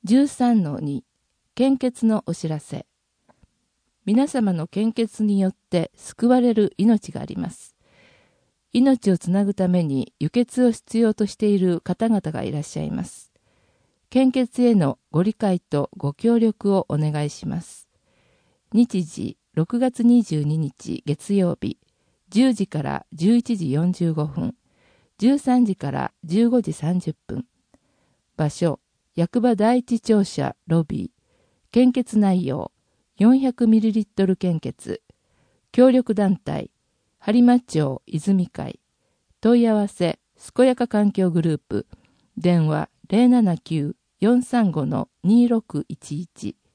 13-2 献血のお知らせ。皆様の献血によって救われる命があります。命をつなぐために輸血を必要としている方々がいらっしゃいます。献血へのご理解とご協力をお願いします。日時6月22日月曜日、10時から11時45分、13時から15時30分。場所、役場第一庁舎ロビー。献血内容、400ml 献血。協力団体、播磨町泉会。問い合わせ、健やか環境グループ。電話 079-435-2611。